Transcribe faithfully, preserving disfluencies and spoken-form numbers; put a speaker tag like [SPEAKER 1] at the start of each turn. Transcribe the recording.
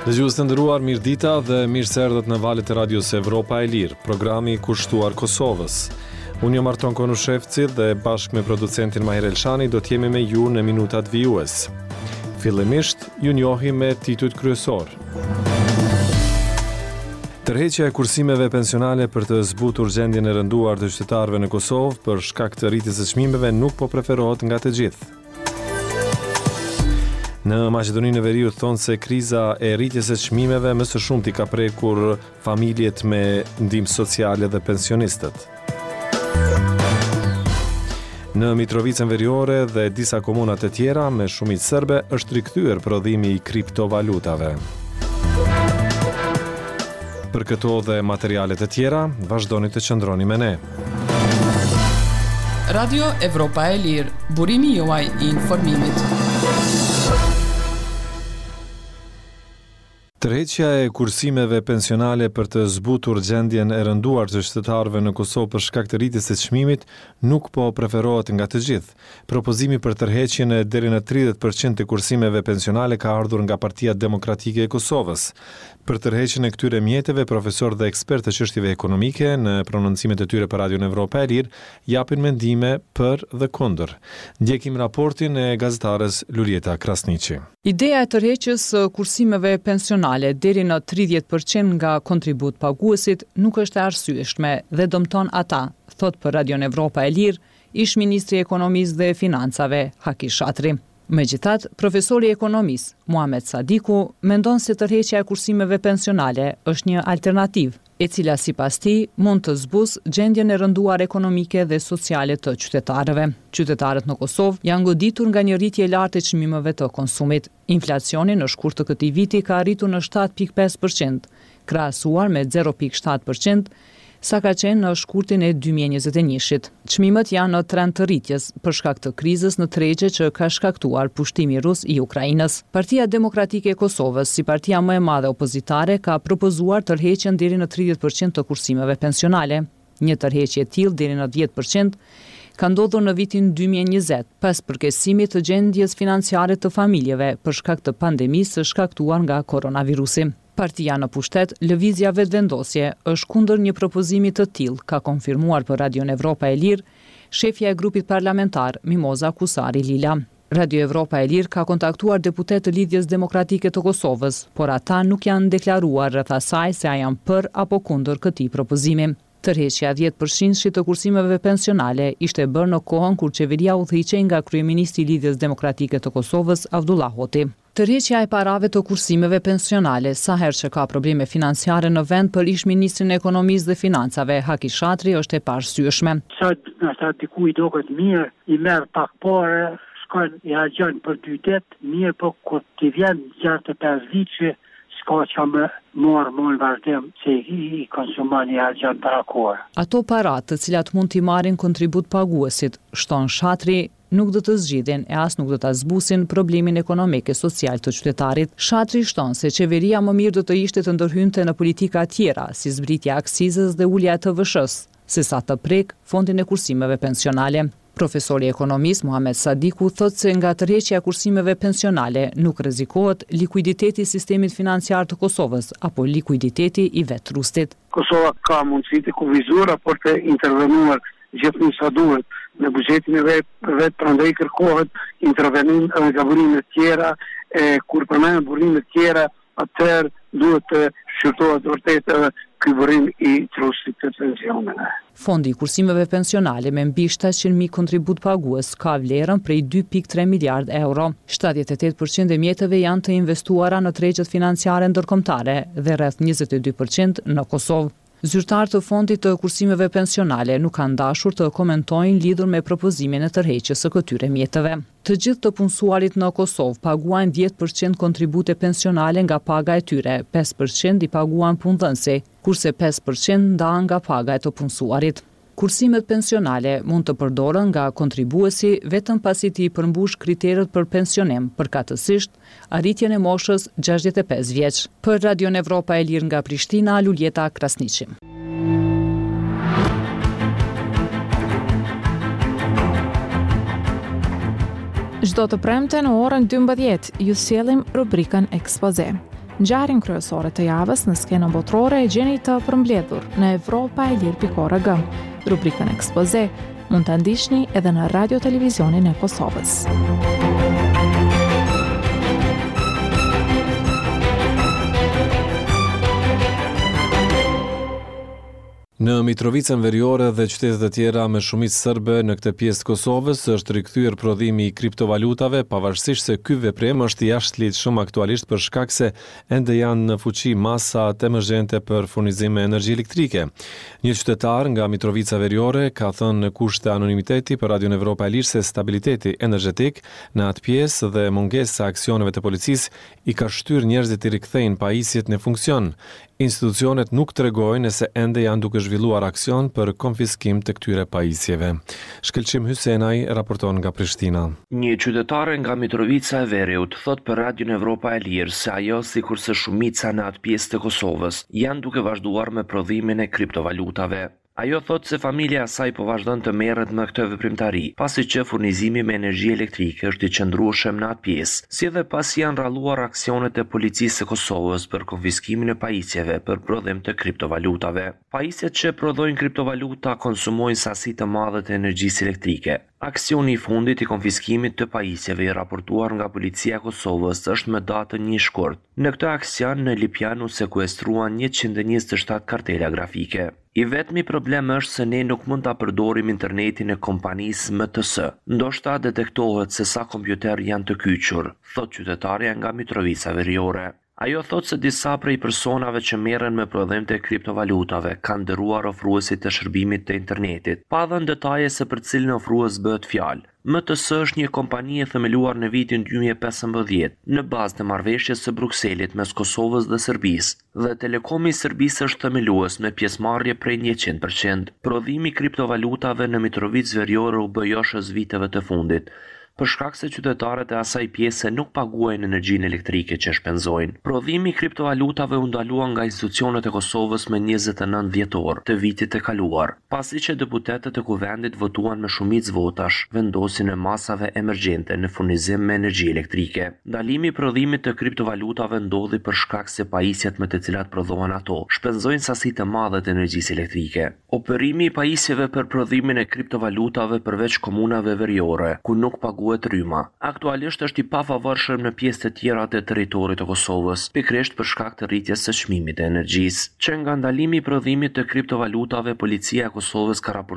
[SPEAKER 1] Dëgjues të nderuar, mirëdita dhe mirë se erdhët në valët e radios Evropa e Lirë, programi i kushtuar Kosovës. Unë jam Arton Konushevci dhe bashkë me producentin Mahir Elshani do t'jemi me ju në minutat vijues. Fillimisht, ju njohim me titujt kryesor. Tërheqja e kursimeve pensionale për të zbutur gjendjen e rënduar të qytetarëve në Kosovë për shkak të rritjes së çmimeve nuk po preferohet nga të gjithë. Në Maqedoninë e Veriut thonë se kriza e rritjes së çmimeve më së shumti ka prekur familjet me ndihmë sociale dhe pensionistët. Në Mitrovicën Veriore dhe disa komuna të tjera me shumicë serbe është rikthyer prodhimi i kriptovalutave. Për këto dhe materialet e tjera, vazhdoni të qëndroni me ne.
[SPEAKER 2] Radio Evropa e Lirë, burimi juaj i informimit.
[SPEAKER 1] Tërheqja e kursimeve pensionale për të zbutur gjendjen e rënduar të qytetarëve në Kosovë për shkak të rritjes së çmimit nuk po preferohet nga të gjithë. Propozimi për tërheqjen e deri në tridhjetë përqind të kursimeve pensionale ka ardhur nga Partia Demokratike e Kosovës. Për tërheqjen e këtyre mjeteve, profesor dhe ekspert të çështjeve ekonomike në prononcimet e tyre për Radion Evropa e Lirë japin mendime për dhe kundër. Ndjekim raportin e gazetares Lulieta Krasniqi.
[SPEAKER 3] Ideja e tërheqjes së kursimeve pensionale deri në tridhjetë përqind nga kontribut paguesit nuk është e arsyeshme dhe dëmton ata, thot për Radion Evropa e Lirë ish ministri i ekonomisë dhe financave Haki Shatri. Megjithatë, profesori i ekonomisë Muhamet Sadiku mendon se tërheqja e kursimeve pensionale është një alternativë, e cila sipas tij mund të zbusë gjendjen e rënduar ekonomike dhe sociale të qytetarëve. Qytetarët në Kosovë janë goditur nga një rritje e lartë e çmimeve të konsumit. Inflacioni në shkurt të këtij viti ka arritur në shtatë pikë pesë përqind, krahasuar me zero pikë shtatë përqind sa ka qenë në shkurtin e dy mijë e njëzet e njëit. Çmimet janë në trend të rritjes për shkak të krizës në tregje që ka shkaktuar pushtimi rus i Ukrainës. Partia Demokratike e Kosovës, si partia më e madhe opozitare, ka propozuar tërheqjen deri në tridhjetë përqind të kursimeve pensionale. Një tërheqje e tillë deri në dhjetë përqind ka ndodhur në vitin dy mijë e njëzet, pas përkesimit të gjendjes financiare të familjeve për shkak të pandemisë së shkaktuar nga koronavirusi. Partia në pushtet, Lëvizja Vetëvendosje, është kundër një propozimi të tillë, ka konfirmuar për Radion Evropa e Lirë shefja e grupit parlamentar Mimoza Kusari Lila. Radio Evropa e Lirë ka kontaktuar deputet të Lidhjes Demokratike të Kosovës, por ata nuk janë deklaruar rreth asaj se a janë për apo kundër këtij propozimi. Tërheqja dhjetë përqind të kursimeve pensionale ishte bërë në kohën kur qeveria udhëhiqej nga kryeministri i Lidhjes Demokratike të Kosovës Avdullah Hoti. Tërheqja e parave të kursimeve pensionale, sa herë që ka probleme financiare në vend për ish ministrin e ekonomisë dhe financave Haki Shatri, është e paarsyeshme.
[SPEAKER 4] Sa ata diku i duket mirë, i merr pak parë, shkon i harxhon për dy ditë, mirë po kur ti vjen gjatë të pesë vitësh ka që më morë më në vazhdim se i konsumani i harxhon para kohë.
[SPEAKER 3] Ato parat të cilat mund t'i marrin kontribut paguesit, shton Shatri, nuk do të zgjidhin e as nuk do ta zbusin problemin ekonomik e social të qytetarit. Shatri shton se qeveria më mirë do të ishte të ndërhynte në politika tjera, si zbritja e aksizës dhe ulja e T V S-s, sesa të prek fondin e kursimeve pensionale. Profesori i ekonomisë Muhamet Sadiku thot se nga tërheqja e kursimeve pensionale nuk rrezikohet likuiditeti i sistemit financiar të Kosovës apo likuiditeti i vet rustit.
[SPEAKER 4] Kosova ka mundësi të kuvizura për të intervenuar gjithmonë sa duhet në buxhetin e vet, vet prandaj kërkohet intervenim nga burime të tjera, e kur përmend burime të tjera, atëherë duhet të shqyrtohet vërtet ky burim i trusit të pensioneve.
[SPEAKER 3] Fondi i kursimeve pensionale me mbi shtatëqind mijë kontribut pagues ka vlerën prej dy pikë tre miliard euro. shtatëdhjetë e tetë përqind e mjeteve janë të investuara në tregjet financiare ndërkombëtare dhe rreth njëzet e dy përqind në Kosovë. Zyrtarë të fondit të kursimeve pensionale nuk kanë dashur të komentojnë lidhur me propozimin e tërheqjes së këtyre mjeteve. Të gjithë të punësuarit në Kosovë paguajnë dhjetë përqind kontribute pensionale nga paga e tyre, pesë përqind i paguajnë punëdhënësi, kurse pesë përqind ndahen nga paga e të punësuarit. Kursimet pensionale mund të përdoren nga kontribuesi vetëm pasi t'i përmbush kriteret për pensionim, përkatësisht arritjen e moshës gjashtëdhjetë e pesë vjeç. Për Radion Evropa e Lirë nga Prishtina, Lulieta Krasniqi.
[SPEAKER 5] Çdo të premte në orën dymbëdhjetë ju sjellim rubrikën Ekspoze. Ngjarjen kryesore të javës në skenën botërore e gjeni të përmbledhur në Evropa e Lirë pikor e g. Rubrikën Ekspoze mund ta ndiqni edhe në Radio Televizionin e Kosovës.
[SPEAKER 1] Në Mitrovicën Veriore dhe qytetet e tjera me shumicë serbe në këtë pjesë të Kosovës është rikthyer prodhimi i kriptovalutave, pavarësisht se ky veprim është jashtëligjshëm aktualisht për shkak se ende janë në fuqi masat emergjente për furnizim me energji elektrike. Një qytetar nga Mitrovica Veriore ka thënë në kusht të anonimiteti për Radion Evropa e Lirë se stabiliteti energjetik në atë pjesë dhe mungesa e aksioneve të policisë i ka shtyrë njerëzit të rikthejnë pajisjet në funksion. Institucionet nuk tregojnë se ende janë duke zhvilluar aksion për konfiskim të këtyre pajisjeve. Shkëlqim Hysenaj raporton nga Prishtina.
[SPEAKER 6] Një qytetare nga Mitrovica e Veriut thot për Radion Evropa e Lirë se ajo, sikurse shumica në atë pjesë të Kosovës, janë duke vazhduar me prodhimin e kriptovalutave. Ajo thot se familja e saj po vazhdon të merret me këtë veprimtari, pasi që furnizimi me energji elektrike është i qëndrueshëm në atë pjesë, si edhe pasi janë ralluar aksionet e policisë së Kosovës për konfiskimin e pajisjeve për prodhim të kriptovalutave. Pajisjet që prodhojnë kriptovaluta konsumojnë sasi të mëdha të energjisë elektrike. Aksioni i fundit i konfiskimit të pajisjeve i raportuar nga policia e Kosovës është me datën një shkurt. Në këtë aksion në Lipjan u sekuestruan njëqind e njëzet e shtatë kartela grafike. I vetmi problem është se ne nuk mund ta përdorim internetin e kompanisë M T S. Ndoshta detektohet se sa kompjuter janë të kyçur, thot qytetarja nga Mitrovica Veriore. Ajo thot se disa prej personave që merren me prodhim të kriptovalutave kanë dëruar ofruesit të shërbimit të internetit, pa dhënë detaje se për cilin ofrues bëhet fjalë. M T S është një kompani e themeluar në vitin dy mijë e pesëmbëdhjetë në bazë të marrëveshjes së Brukselit mes Kosovës dhe Serbisë, dhe Telekomi i Serbisë është themelues me pjesëmarrje prej njëqind përqind. Prodhimi i kriptovalutave në Mitrovicë Veriore u bë joshës viteve të fundit, për shkak se qytetarët e asaj pjese nuk paguajnë energjinë elektrike që shpenzojnë. Prodhimi i kriptovalutave u ndalua nga institucionet e Kosovës me njëzet e nëntë dhjetor të vitit të kaluar, pasi që deputetët e kuvendit votuan me shumicë votash vendosin e masave emergjente në furnizim me energji elektrike. Ndalimi i prodhimit të kriptovalutave ndodhi për shkak se pajisjet me të cilat prodhohen ato shpenzojnë sasi të mëdha të energjisë elektrike. Operimi i pajisjeve për prodhimin e kriptovalutave përveç komunave veriore, ku nuk paguajnë rryma, aktualisht është i pafavorshëm në pjesë të tjera të territorit të Kosovës, pikërisht për shkak të rritjes së çmimit të energjisë. Që nga ndalimi i prodhimit të kriptovalutave, policia e Kosovës ka raportuar